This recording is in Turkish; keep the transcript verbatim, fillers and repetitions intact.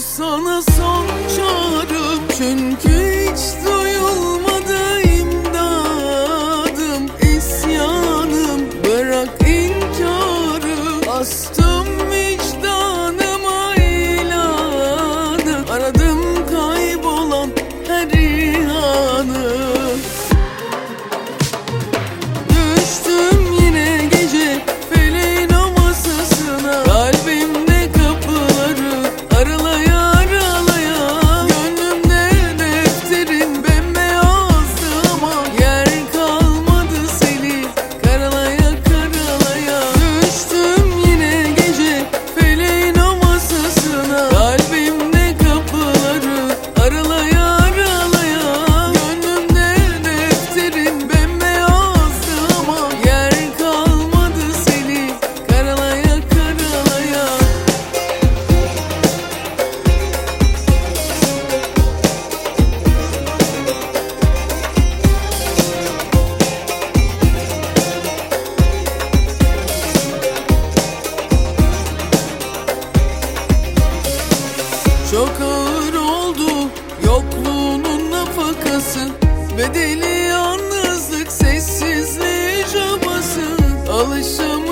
sana son çağrım, çünkü hiç duyulmadı imdadım, isyanım, bırak inkarı, astım vicdanıma ilanı, aradım kaybolan her ihanı. Düştüm yine gece feleğin o masasına, kalbimde kapıları aralaya aralaya, gönlümde defterin bembeyazdı ama yer kalmadı seni karalaya karalaya. Düştüm yine gece feleğin o masasına, kalbimde kapıları aralaya aralaya, gönlümde defterin bembeyazdı ama yer kalmadı seni karalaya karalaya. Çok ağır oldu yokluğunun nafakası, bedeli yalnızlık, sessizliği cabası. Alışım